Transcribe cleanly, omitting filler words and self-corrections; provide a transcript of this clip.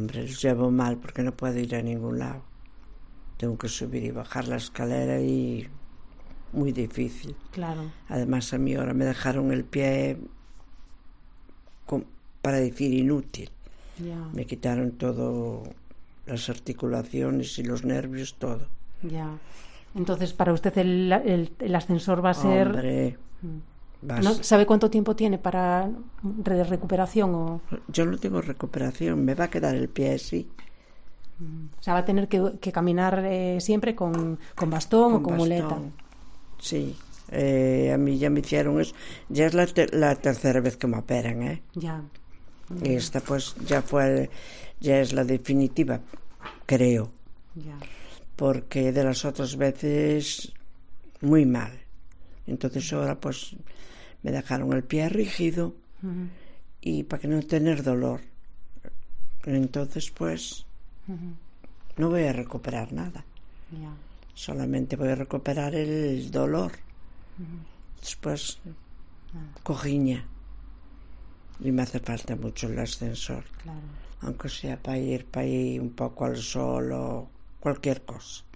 hombre, los llevo mal porque no puedo ir a ningún lado. Tengo que subir y bajar la escalera y muy difícil. Claro. Además, a mí ahora me dejaron el pie, para decir, inútil. Ya. Me quitaron todo, las articulaciones y los nervios, todo. Ya. Entonces, para usted el ascensor va a ser... Hombre, ¿No sabe cuánto tiempo tiene para recuperación? O... Yo no tengo recuperación, me va a quedar el pie así. O sea, va a tener que caminar siempre con bastón o con muleta. Sí, a mí ya me hicieron eso. Ya es la tercera vez que me operan, ¿eh? Ya. Esta pues ya es la definitiva, creo. Ya. Porque de las otras veces muy mal. Entonces ahora pues me dejaron el pie rígido y para que no tener dolor. Entonces pues no voy a recuperar nada. Ya. Solamente voy a recuperar el dolor. Después cojiña. Y me hace falta mucho el ascensor. Claro. Aunque sea para ir un poco al sol o cualquier cosa.